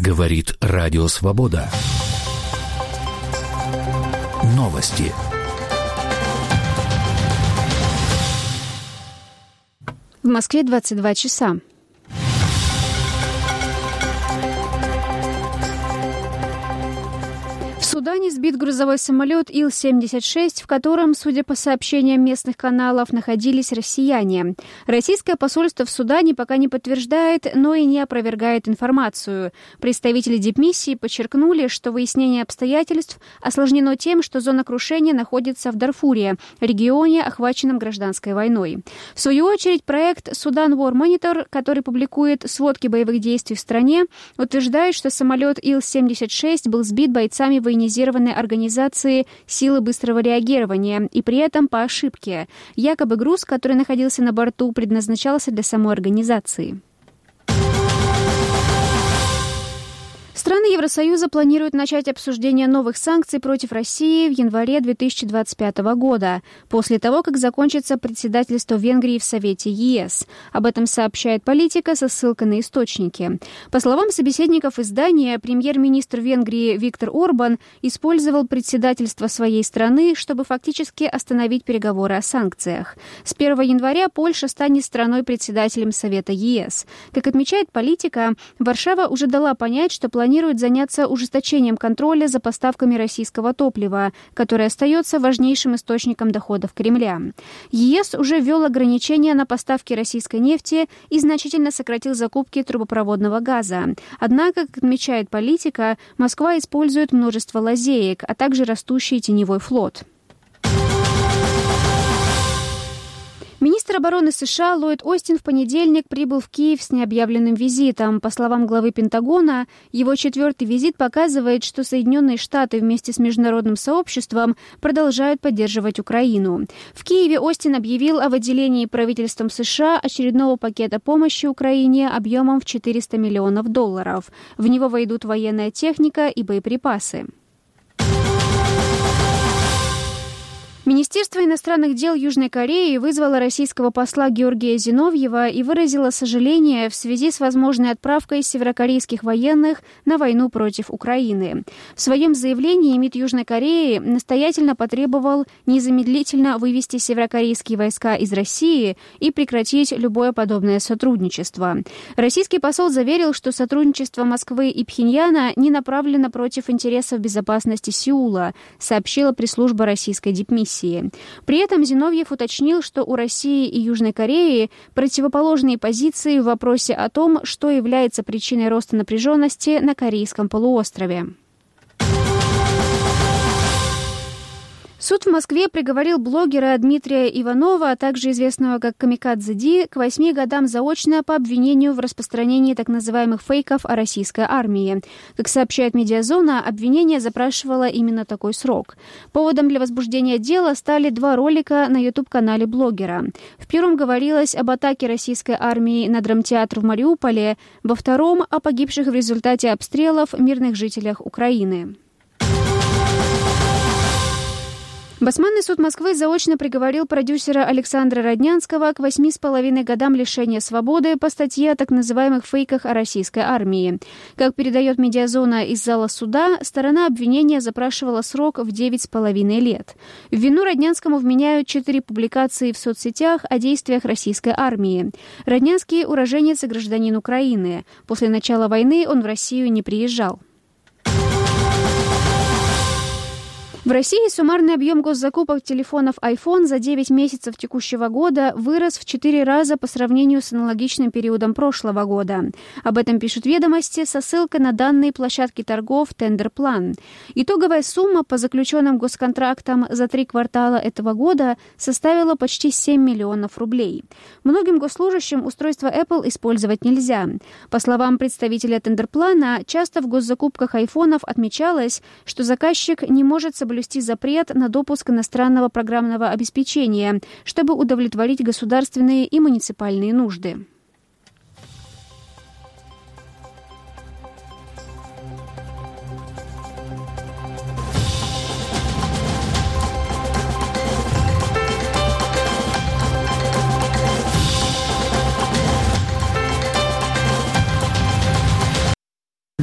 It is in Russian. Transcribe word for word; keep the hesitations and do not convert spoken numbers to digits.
Говорит Радио Свобода. Новости. В Москве двадцать два часа. В Судане сбит грузовой самолет Ил семьдесят шесть, в котором, судя по сообщениям местных каналов, находились россияне. Российское посольство в Судане пока не подтверждает, но и не опровергает информацию. Представители дипмиссии подчеркнули, что выяснение обстоятельств осложнено тем, что зона крушения находится в Дарфуре, регионе, охваченном гражданской войной. В свою очередь, проект «Судан War Monitor», который публикует сводки боевых действий в стране, утверждает, что самолет Ил семьдесят шесть был сбит бойцами военизированной организации «Силы быстрого реагирования» и при этом по ошибке. Якобы груз, который находился на борту, предназначался для самой организации. Страны Евросоюза планируют начать обсуждение новых санкций против России в январе две тысячи двадцать пятого года, после того, как закончится председательство Венгрии в Совете ЕС. Об этом сообщает Политика со ссылкой на источники. По словам собеседников издания, премьер-министр Венгрии Виктор Орбан использовал председательство своей страны, чтобы фактически остановить переговоры о санкциях. С первого января Польша станет страной-председателем Совета ЕС. Как отмечает Политика, Варшава уже дала понять, что планирует заняться ужесточением контроля за поставками российского топлива, которое остается важнейшим источником доходов Кремля. ЕС уже ввел ограничения на поставки российской нефти и значительно сократил закупки трубопроводного газа. Однако, как отмечает Политика, Москва использует множество лазеек, а также растущий теневой флот. Министр обороны США Ллойд Остин в понедельник прибыл в Киев с необъявленным визитом. По словам главы Пентагона, его четвертый визит показывает, что Соединенные Штаты вместе с международным сообществом продолжают поддерживать Украину. В Киеве Остин объявил о выделении правительством США очередного пакета помощи Украине объемом в четыреста миллионов долларов. В него войдут военная техника и боеприпасы. Министерство иностранных дел Южной Кореи вызвало российского посла Георгия Зиновьева и выразило сожаление в связи с возможной отправкой северокорейских военных на войну против Украины. В своем заявлении МИД Южной Кореи настоятельно потребовал незамедлительно вывести северокорейские войска из России и прекратить любое подобное сотрудничество. Российский посол заверил, что сотрудничество Москвы и Пхеньяна не направлено против интересов безопасности Сеула, сообщила пресс-служба российской дипмиссии. При этом Зиновьев уточнил, что у России и Южной Кореи противоположные позиции в вопросе о том, что является причиной роста напряженности на Корейском полуострове. Суд в Москве приговорил блогера Дмитрия Иванова, а также известного как Камикадзе Ди, к восьми годам заочно по обвинению в распространении так называемых фейков о российской армии. Как сообщает Медиазона, обвинение запрашивало именно такой срок. Поводом для возбуждения дела стали два ролика на ютуб-канале блогера. В первом говорилось об атаке российской армии на драмтеатр в Мариуполе, во втором — о погибших в результате обстрелов мирных жителях Украины. Басманный суд Москвы заочно приговорил продюсера Александра Роднянского к восьми с половиной годам лишения свободы по статье о так называемых фейках о российской армии. Как передает Медиазона из зала суда, сторона обвинения запрашивала срок в девять с половиной лет. В вину Роднянскому вменяют четыре публикации в соцсетях о действиях российской армии. Роднянский – уроженец и гражданин Украины. После начала войны он в Россию не приезжал. В России суммарный объем госзакупок телефонов iPhone за девять месяцев текущего года вырос в четыре раза по сравнению с аналогичным периодом прошлого года. Об этом пишут «Ведомости» со ссылкой на данные площадки торгов «Тендерплан». Итоговая сумма по заключенным госконтрактам за три квартала этого года составила почти семь миллионов рублей. Многим госслужащим устройство Apple использовать нельзя. По словам представителя «Тендерплана», часто в госзакупках айфонов отмечалось, что заказчик не может соблюсти запрет на допуск иностранного программного обеспечения, чтобы удовлетворить государственные и муниципальные нужды.